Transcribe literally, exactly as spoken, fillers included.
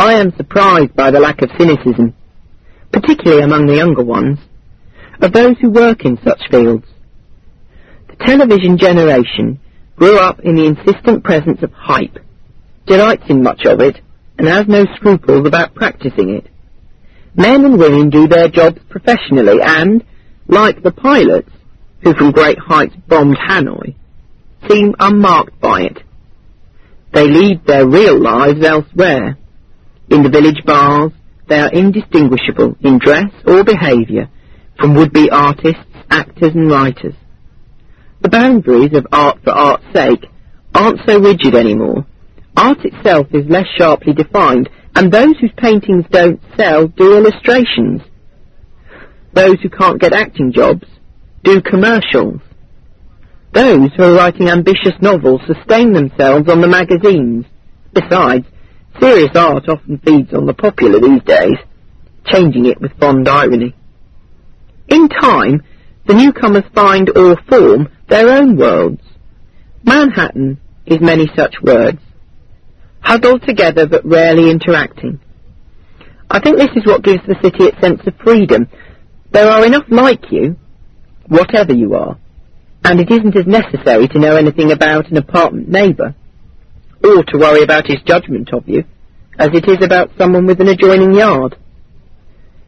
I am surprised by the lack of cynicism, particularly among the younger ones, of those who work in such fields. The television generation grew up in the insistent presence of hype, delights in much of it, and has no scruples about practicing it. Men and women do their jobs professionally and, like the pilots, who from great heights bombed Hanoi, seem unmarked by it. They lead their real lives elsewhere. In the village bars, they are indistinguishable in dress or behaviour from would-be artists, actors and writers. The boundaries of art for art's sake aren't so rigid anymore. Art itself is less sharply defined, and those whose paintings don't sell do illustrations. Those who can't get acting jobs do commercials. Those who are writing ambitious novels sustain themselves on the magazines. Besides, serious art often feeds on the popular these days, changing it with fond irony. In time, the newcomers find or form their own worlds. Manhattan is many such words, huddled together but rarely interacting. I think this is what gives the city its sense of freedom. There are enough like you, whatever you are, and it isn't as necessary to know anything about an apartment neighbour, or to worry about his judgment of you, as it is about someone with an adjoining yard.